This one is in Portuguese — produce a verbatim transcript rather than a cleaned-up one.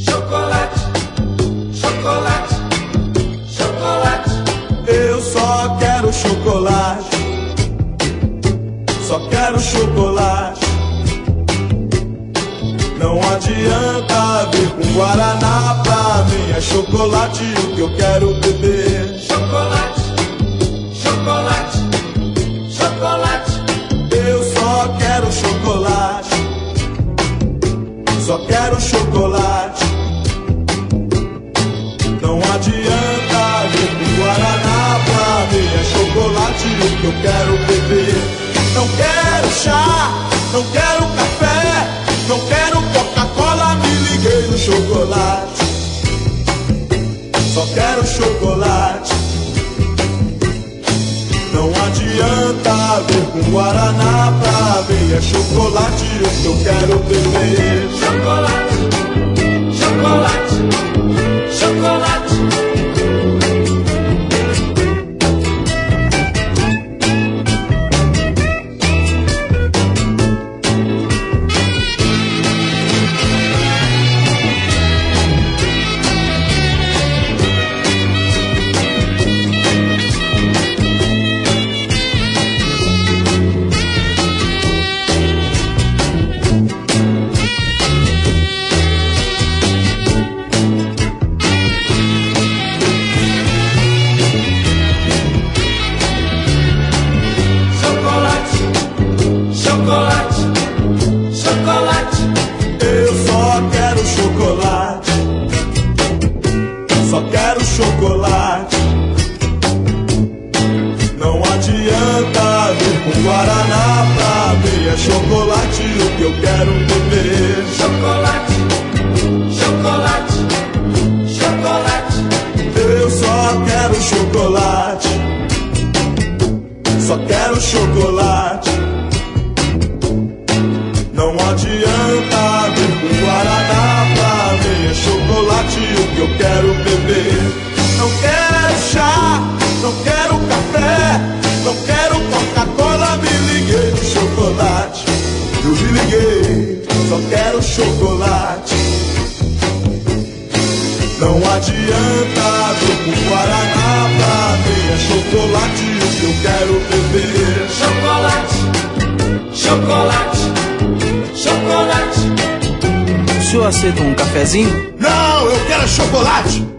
chocolate, chocolate, chocolate. Eu só quero chocolate, só quero chocolate. Não adianta vir com guaraná, pra mim é chocolate o que eu quero beber. Chocolate, chocolate, chocolate. Eu só quero chocolate, só quero chocolate. Não adianta vir com guaraná, pra mim é chocolate o que eu quero beber. Não quero chá, não quero café, não quero Coca-Cola, me liguei no chocolate. Só quero chocolate. Não adianta vir com guaraná, pra mim é chocolate o que eu quero beber. Chocolate, chocolate, chocolate. Chocolate, chocolate. Eu só quero chocolate, só quero chocolate. Não adianta vir com guaraná, pra mim é chocolate o que eu quero beber. Chocolate, chocolate, chocolate. Eu só quero chocolate, só quero chocolate. Não adianta vir com guaraná, pra mim é chocolate o que eu quero beber. Não quero chá, não quero café, não quero Coca-Cola, me liguei no chocolate. Eu me liguei, só quero chocolate. Não adianta vir com guaraná, pra mim é chocolate o que eu quero beber. Chocolate, chocolate, chocolate. O senhor aceita um cafezinho? Não, eu quero chocolate.